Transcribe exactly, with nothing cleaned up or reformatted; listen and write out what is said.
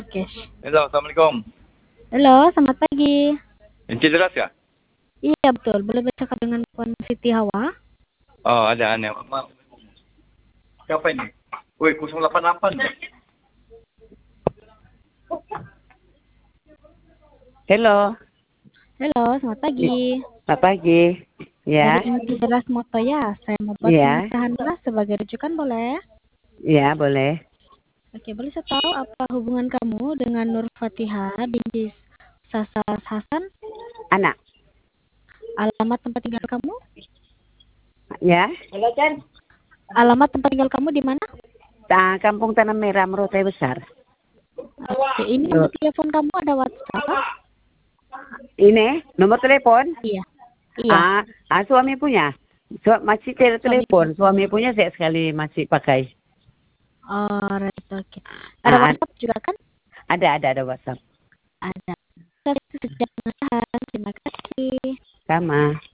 Oke. Halo, Assalamualaikum. Halo, selamat pagi. Encik jelas ya? Iya betul, boleh bercakap dengan Puan Siti Hawa? Oh, ada aneh. Ma- Siapa ini? Woi, nol delapan delapan. Halo, Halo, selamat pagi. selamat pagi. Ya, Dari Inti Deras Moto ya, saya mau buat ya, pemerintahan deras sebagai rujukan boleh? ya boleh. Oke, boleh saya tahu apa hubungan kamu dengan Nur Fatihah binti Sasas Hasan? Anak, Alamat tempat tinggal kamu? ya. Alamat tempat tinggal kamu di mana? Ta- Kampung Tanah Merah, Merotai Besar. Oke, ini Tuh. nomor telepon kamu ada WhatsApp? Ini nomor telepon. Iya. Iya. Ah, ah suami punya. Su masih tele Suami telepon. Suami punya saya sekali masih pakai. Oh, right, oke. Ada Ah, WhatsApp juga kan? ada, ada, ada WhatsApp. Ada. Itu sejak Terima kasih. Sama.